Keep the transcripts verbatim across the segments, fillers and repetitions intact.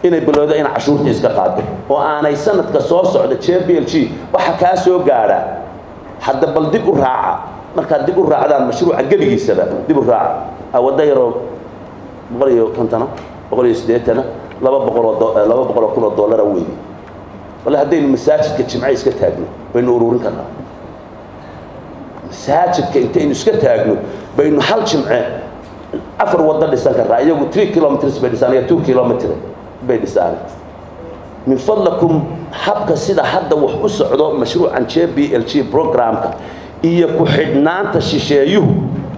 inay bilowdo in cashuurta iska qaado oo aanay sanadka soo socda J B L G waxa ka soo gaara hadda bal dib u raaca marka dib u raacdaan mashruuca galigiisaba dib u raaca awada yaro boqol iyo konton boqol iyo siddeetan laba boqol oo dollar weey wala hadaynu masaajidka jimcaha iska taagno baynu ururin karnaa masaajidka intaynu iska taagno baynu hal jimce afar wada dhisan karnaa iyagu three kilometers bay dhisan two kilometers bay dhisan min fadlakum habka sida hadda wax u socdo mashruucan J B L G programka iyo ku xidhnaanta shisheeyuhu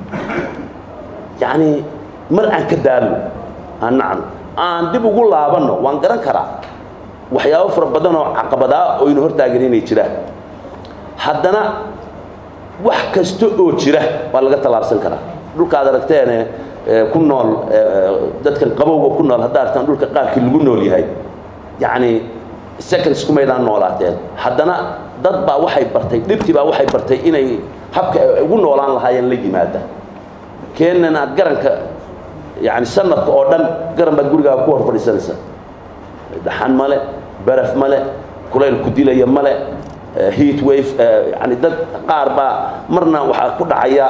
yani mar aan ka daalo aan nacno aan dib ugu laabano waan garan karaa waxyaabo fara badan oo caqabada oo inuu hortaagan inay jiraan haddana wax kasta oo jira waa laga talaabsan karaa dhulka aad aragteen ku nool dadkan qabowga ku nool hadda artaan dhulka qaarkii lagu nool yahay yani seconds kuma idaan noolaateen haddana dad baa waxay bartay dhibti baa waxay bartay inay habka ugu noolaan lahaayeen la yimaada keenana aad garanka yani sanadka oo dhan garan baad guriga ku hor fadhiisanaysa daxan male baraf male kulayl ku dilaya male heat wave yani dad qaar baa marna waxa ku dhacaya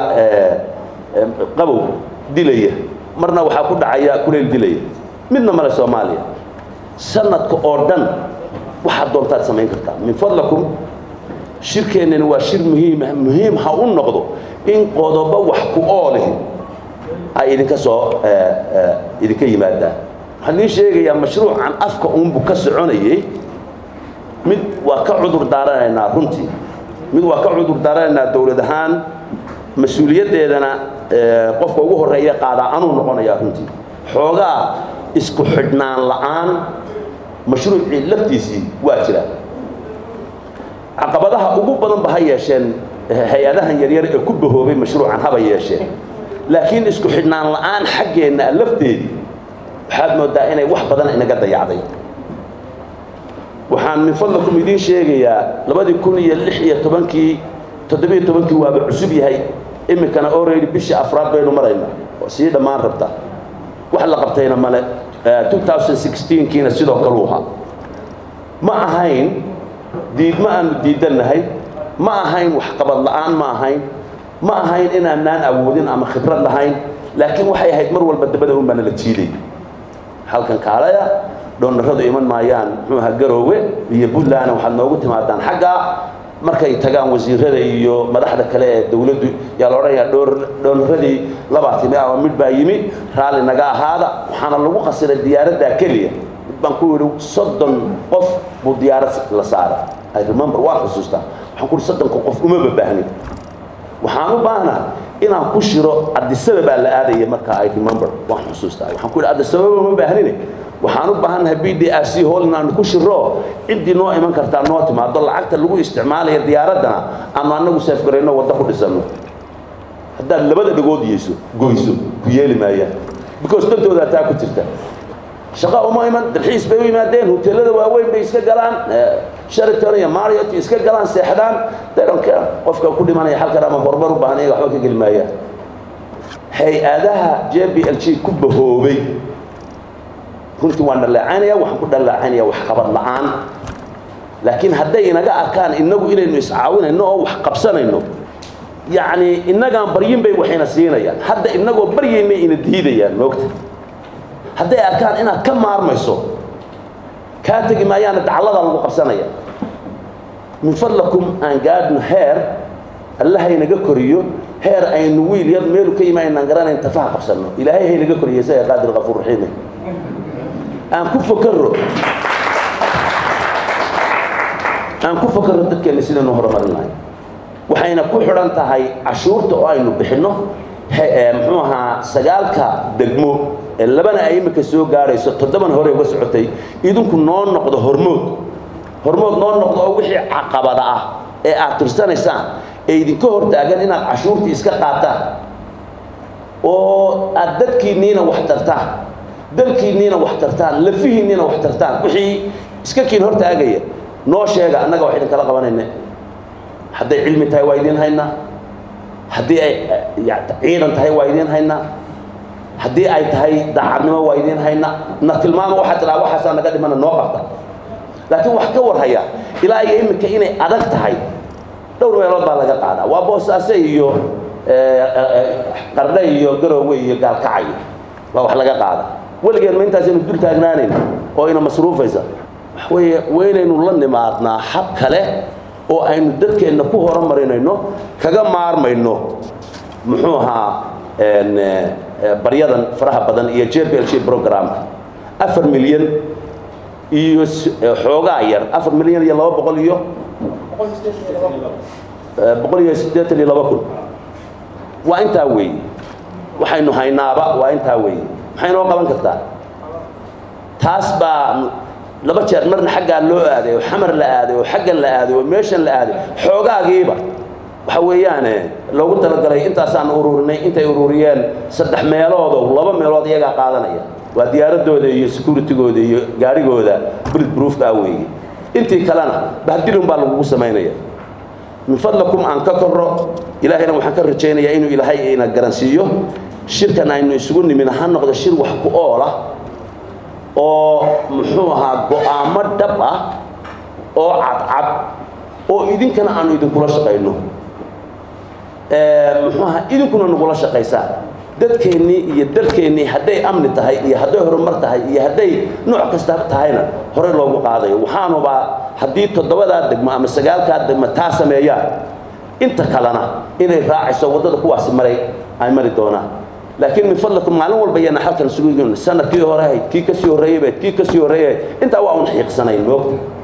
qabow dilaya marna waxa ku dhacaya kulayl dilaya midna male Soomaaliya sanadka oo dhan waxa doontaad sameyn kartaa min fadlakum shirkeenna waa shir muhiim muhiim ha u noqdo in qodobo wax ku oolih ay idinka soo idinka yimaadaan waxaan sheegayaa mashruucan afka uun buu ka soconayay mid waa ka cudur daaranaynaa runtii mid waa ka cudur daaranaynaa dawlad ahaan mas'uuliyadeedana qofka ugu horeeya qaada anuu noqonaya runtii xoogaa isku xidhnaan la'aan mashruucii laftiisii waa jira caqabadaha ugu badan ba ha yeesheen hay'adahan yaryar ee ku bahoobay mashruucan haba yeesheen laakiin isku xidhnaan la'aan xaggeena lafteedii waxaad moodaa inay wax badan inaga dayacday waxaan min fadlakum idin sheegayaa labada kun iyo lix iyo tobankii toddoba iyo tobankii waaba cusub yahay imikana already bishii afraad baynu maraynaa oo sii dhammaan rabta wax la qabtayna male twenty sixteen kiina sidoo kale uu ahaa ma ahayn diidma aanu diidanahay ma ahayn wax qabad la'aan ma ahayn ma ahayn inaanaan awoodin ama khibrad lahayn laakiin waxay ahayd mar walba dabada un baan la jiiday halkan kaalaya doonaradu iman maayaan muxuu ahaa garoowe iyo Puntland waxa noogu timaadaan xagga markay tagaan wasiirada iyo madaxda kale ee dawladdu yaa la oranayaa doonaradii labaatan ama mid baa yimi raali naga ahaada waxaana lagu qasiray diyaaradda kaliya baan ku yiri soddon qof buu diyaarad la saaray I remember waa xusuustaa waxaan ku yiri soddon qof uma baahnin waxaan u baahnaa inaan ku shiro adisada baa la aadaya marka I remember waan xusuustaa waxaan ku yiri adisada uma baahnin waxaan u baahanahay B D R C hall inaan ku shiro cidii noo iman kartaa noo timaado lacagta lagu isticmaalayo diyaaradana ama anagu saaf gareyno wada ku dhisano hadda labada dhagood yeeso gooyso ku yeeli maayaan because dantooda taa ku jirta shaqa uma iman dalxiis bay u yimaadeen hoteelada waaweyn bay iska galaan Sheraton iyo Marriott iska galaan seexdaan daranka qofka ku dhimanaya halka ama hormar u baahnay waxba ka gelmaayaan hay'adaha J B L G ku bahoobay runtii waan dhalacaynaya waxaan ku dhalacaynaya wax qabad la'aan laakiin hadday inaga arkaan inagu inaynu iscaawinayno oo wax qabsanayno yani inagaan baryin bay waxayna siinayaan hadda inagoo baryayna ina diidayaan moogta hadday arkaan inaad ka maarmayso kaa tagi maayaan dacallada lagu qabsanaya min fadlakum aan gaadhno heer Allah inaga koriyo heer aynu wiil yar meel ka yimaanaan garanayn tafaha qabsano ilaahay haynaga koriyo say qaadir qafuur rahiim aan ku fakaro aan ku fakaro dadkeena sida noo horumarin lahayn waxayna ku xiran tahay cashuurta oo aynu bixino muxuu ahaa sagaalka degmo ee labana ay imika soo gaarayso toddoban hore uga socotay idinku noo noqdo hormood hormood noo noqdo oo wixii caqabada ah ee aad tirsanaysaan ee idinka hortaagan inaad cashuurtii iska qaataan oo aad dadkiinina wax tartaan dalkiinina wax tartaan lafihiinina wax tartaan wixii iska kiin hortaagaya noo sheega annaga wax idin kala qabanayna hadday cilmi tahay waa idin haynaa haddii ay ciidan tahay waa idin haynaa haddii ay tahay daacadnimo waa idiin hayna na tilmaamo waxaa tiraa waxaasaa naga dhimana noo qabta laakiin wax ka warhaya ilaa iyo iminka inay adag tahay dhowr meelood baa laga qaadaa waa Boosaaso iyo Qardho iyo Garowe iyo Gaalkacyo waa wax laga qaada weligeed ma intaas inuu dul taagnaaneen oo ina masruufaysa way weynaynu la nimaadnaa hab kale oo aynu dadkeena ku horumarinayno kaga maarmayno muxuu ahaa een baryadan faraha badan iyo J B L C programka afar milyan iyo xoogaa yar afar milyan iyo laba boqol iyo boqol iyo siddeetan iyo laba kun waa intaa weey waxaynu haynaaba waa intaa weey maxay noo qaban kartaa taas baa laba jeer marna xagga loo aaday oo xamar la aaday oo xagga la aaday oo meeshan la aaday xoogaagiiba waxa weeyaan loogu talagalay intaas aan ururinay intay ururiyeen saddex meelood oo laba meelood iyaga qaadanaya waa diyaaradooda iyo security-gooda iyo gaarigooda bullet proof ka weeyay intii kalena bahdilun baa lagu sameeynaya min fadlakum aan ka korro ilaahayna waxaan ka rajaynayaa inuu ilaahay ina garansiiyo shirkan aynu isugu nimin ha noqdo shir wax ku oola oo muxuu ahaa go'aamo dhab ah oo cadcad oo idinkana aanu idinkula shaqayno ee muxuu ahaa idinkuna nagula shaqaysaa dadkeennii iyo dalkeennii hadday amni tahay iyo hadday horumar tahay iyo hadday nooc kasta tahayna hore loogu qaadayo waxaanuba haddii toddobadaa degmo ama sagaalkaa degmo taa sameeyaan inta kalena inay raacayso waddada kuwaasi maray ay mari doonaan laakiin min fadlakum maalin walba yana halkan isugu yihiin sanadkii hore kii ka sii horeeyay kii ka sii horeeyay inta waa un xiiqsanayn moogta